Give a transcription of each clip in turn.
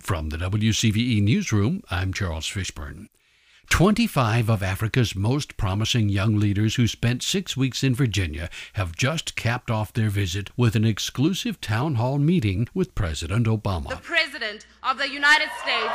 From the WCVE Newsroom, I'm Charles Fishburne. 25 of Africa's most promising young leaders who spent 6 weeks in Virginia have just capped off their visit with an exclusive town hall meeting with President Obama. The President of the United States.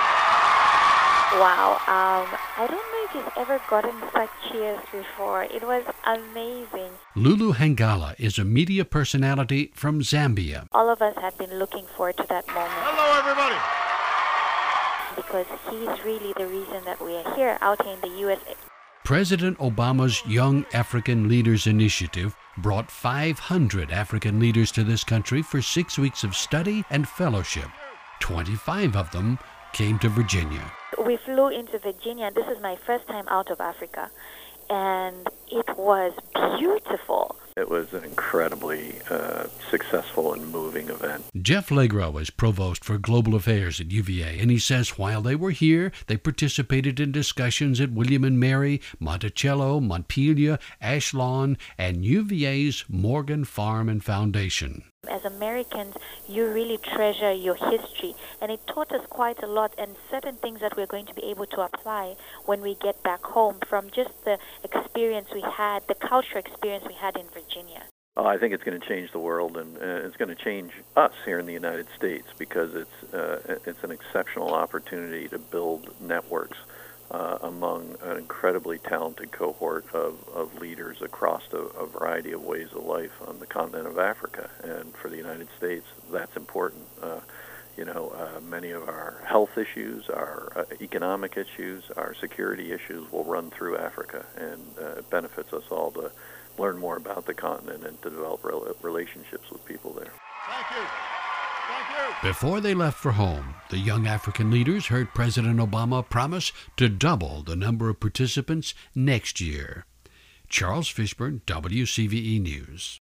Wow, I don't know if you've ever gotten such cheers before. It was amazing. Lulu Hangala is a media personality from Zambia. All of us have been looking forward to that moment. Hello, everybody. Because he's really the reason that we are here out here in the USA. President Obama's Young African Leaders Initiative brought 500 African leaders to this country for 6 weeks of study and fellowship. 25 of them came to Virginia. We flew into Virginia. This is my first time out of Africa, and it was beautiful. It was an incredibly successful and moving event. Jeff Legro is provost for global affairs at UVA, and he says while they were here, they participated in discussions at William and Mary, Monticello, Montpelier, Ashlawn, and UVA's Morgan Farm and Foundation. As Americans, you really treasure your history, and it taught us quite a lot and certain things that we're going to be able to apply when we get back home from just the experience we had, the cultural experience we had in Virginia. Oh, I think it's going to change the world, and it's going to change us here in the United States because it's an exceptional opportunity to build networks among an incredibly talented cohort of leaders across a variety of ways of life on the continent of Africa. And for the United States, that's important. Many of our health issues, our economic issues, our security issues will run through Africa, and it benefits us all to learn more about the continent and to develop relationships with people there. Thank you. Thank you. Before they left for home, the young African leaders heard President Obama promise to double the number of participants next year. Charles Fishburne, WCVE News.